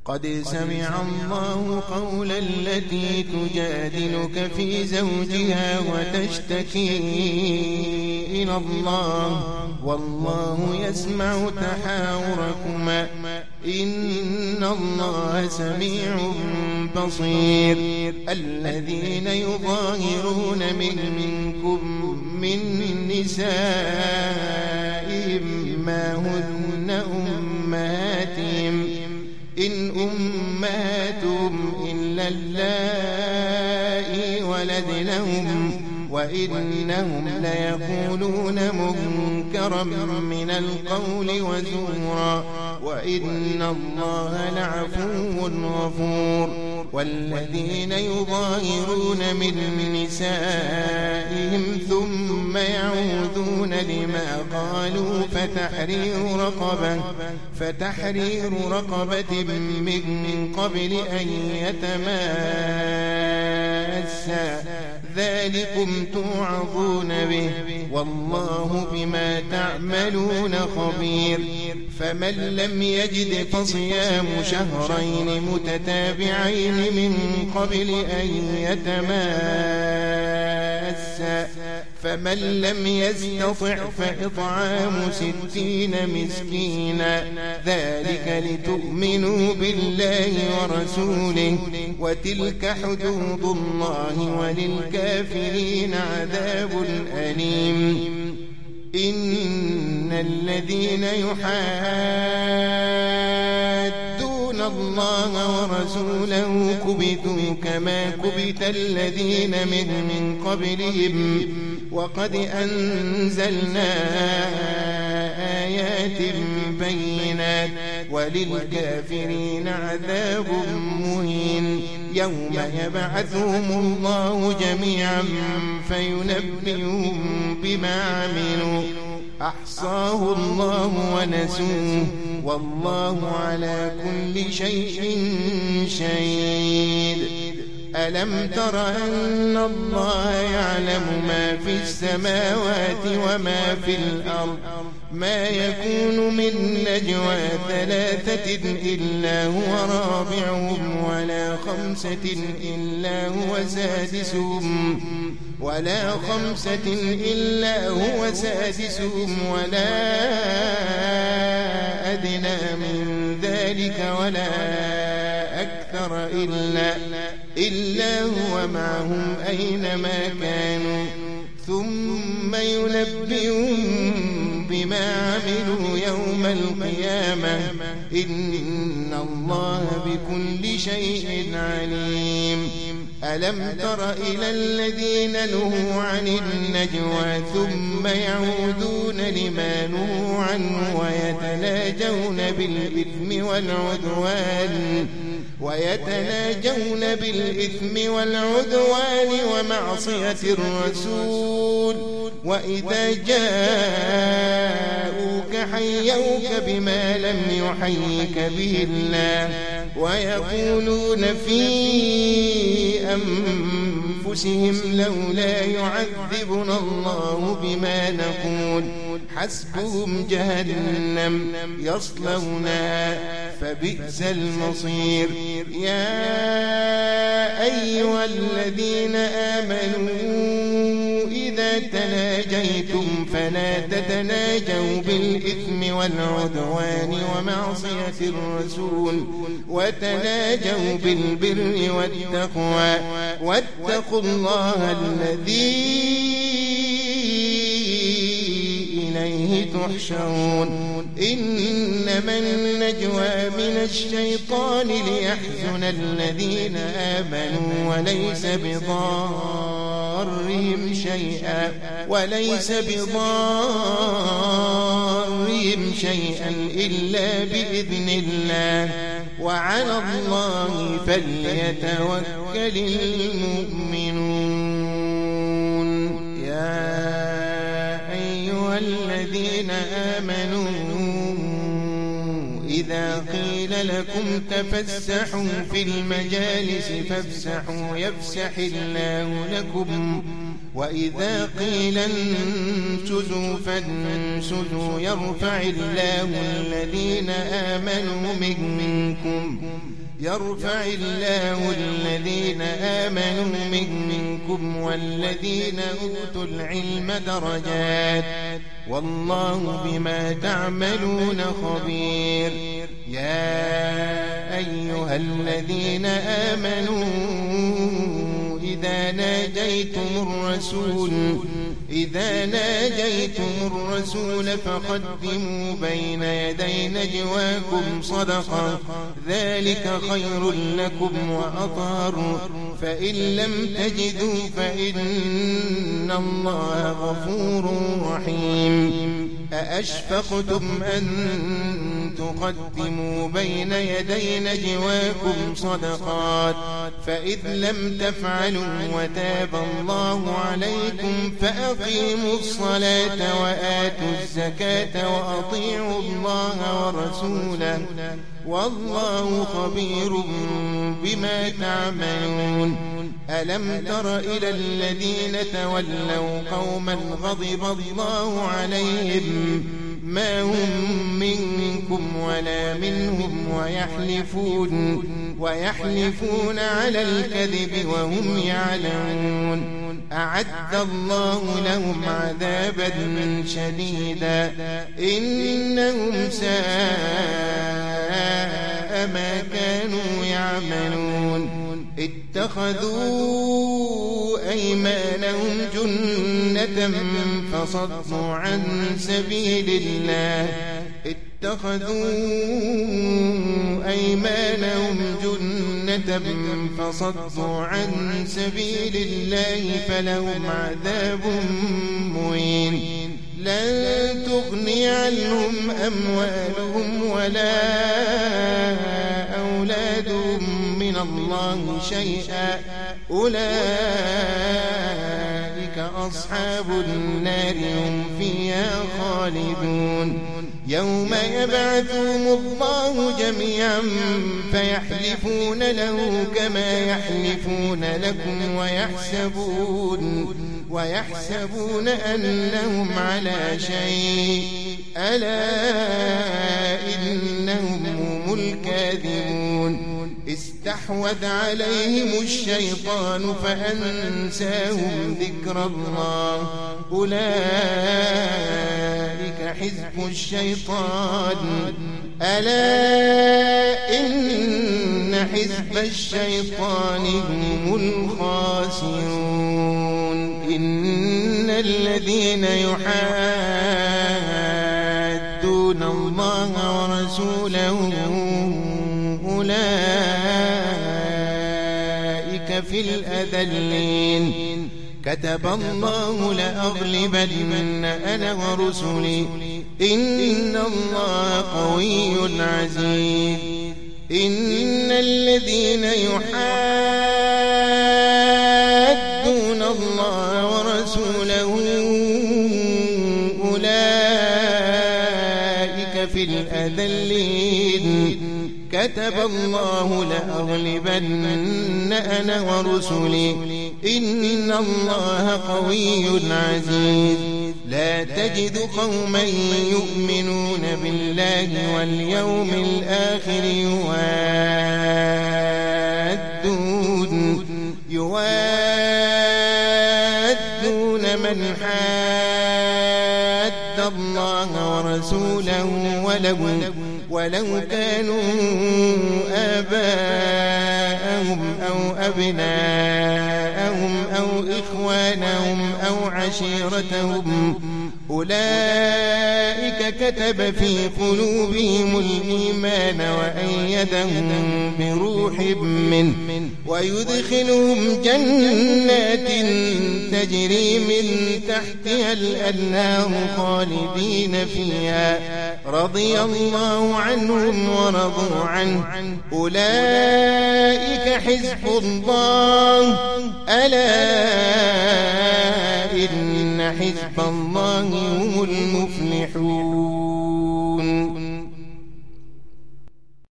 قد سمع الله قول التي تجادلك في زوجها وتشتكي إلى الله والله يسمع تحاوركما إن الله سميع بصير. الذين يظاهرون منكم من نسائهم ما هن أمهاتهم إن أمهاتهم إلا اللائي ولدنهم وإنهم ليقولون منكرا من القول وزورا وإن الله لعفو غفور. والذين يظاهرون من نسائهم ثم يعودون لما قالوا فتحرير رقبة من قبل أن يتماسا ذلكم توعظون به والله بما تعملون خبير. فمن لم يجد فصيام شهرين متتابعين من قبل أن يتماسا فمن لم يستطع فإطعام 60 مسكينا ذلك لتؤمنوا بالله ورسوله وتلك حدود الله وللكافرين عذاب أليم. إن الذين يحادون الله ورسوله كبتوا كما كبت الذين من قبلهم وقد أنزلنا آيات بينات وللكافرين عذاب مهين. يوم يبعثهم الله جميعا فينبئهم بما عملوا أحصاه الله ونسوه والله على كل شيء شهيد. ألم تر أن الله يعلم ما في السماوات وما في الأرض ما يكون من نجوى 3 إلا هو رابعهم ولا 5 إلا هو سادسهم ولا أدنى من ذلك ولا أكثر إلا هو معهم أينما كانوا ثم ينبئهم بما عملوا يوم القيامة إن الله بكل شيء عليم. ألم تر إلى الذين نهوا عن النجوى ثم يعودون لما نهوا عنه ويتناجون بالإثم والعدوان ومعصية الرسول وإذا جاءوك حيوك بما لم يحيك به الله ويقولون في أنفسهم لولا يعذبنا الله بما نقول حسبهم جهنم يصلونها فبئس المصير. يا أيها الذين آمنوا إذا تناجيتم فلا تتناجوا بالإثم والعدوان ومعصية الرسول وتناجوا بالبر والتقوى واتقوا الله الذي إليه تحشرون. إنما النجوى من الشيطان ليحزن الذين آمنوا وليس بضارهم شيئا إلا بإذن الله وعلى الله فليتوكل المؤمنون. يا أيها الذين آمنوا إذا قيل لكم تفسحوا في المجالس فافسحوا يفسح الله لكم وإذا قيل انشزوا فانشزوا يرفع الله الذين آمنوا منكم والذين أوتوا العلم درجات والله بما تعملون خبير. يا أيها الذين آمنوا إذا ناجيتم الرسول فقدموا بين يدي نجواكم صدقة ذلك خير لكم وأطهر فإن لم تجدوا فإن الله غفور رحيم. أأشفقتم أن تقدموا بين يدي نجواكم صدقات فإذ لم تفعلوا وتاب الله عليكم فأقيموا الصلاة وآتوا الزكاة وأطيعوا الله ورسوله والله خبير بما تعملون. ألم تر إلى الذين تولوا قوما غضب الله عليهم ما هم منكم ولا منهم ويحلفون على الكذب وهم يعلمون. أعد الله لهم عذابا شديدا إنهم ساء ما كانوا يعملون. اتخذوا أيمانهم جنة فصدوا عن سبيل الله فلهم عذاب مهين. لن تغني عنهم أموالهم ولا أولادهم من الله شيئا أولئك أصحاب النار هم فيها خالدون. يوم يبعثهم الله جميعا فيحلفون له كما يحلفون لكم ويحسبون أنهم على شيء ألا إنهم هم الكاذبون. استحوذ عليهم الشيطان فأنساهم ذكر الله أولئك حزب الشيطان ألا إن حزب الشيطان هم الخاسرون. إن الذين يحادون الله ورسوله أولئك في الأذلين. كتب الله لأغلبن أنا ورسلي إن الله قوي عزيز. إن الذين يحادون الله ورسوله أولئك في الأذلين. كتب الله لأغلبن أنا ورسلي إن الله قوي عزيز. لا تجد قوما يؤمنون بالله واليوم الآخر يوادون من حاد الله ورسوله ولو كانوا آباءهم أو أبناءهم أو إخوانهم أو عشيرتهم أولئك كتب في قلوبهم الإيمان وأيدهم بروح منه ويدخلهم جنات تجري من تحتها الأنهار خالدين فيها رضي الله عنهم ورضوا عنه أولئك حزب الله ألا إن حزب الله هم المفلحون.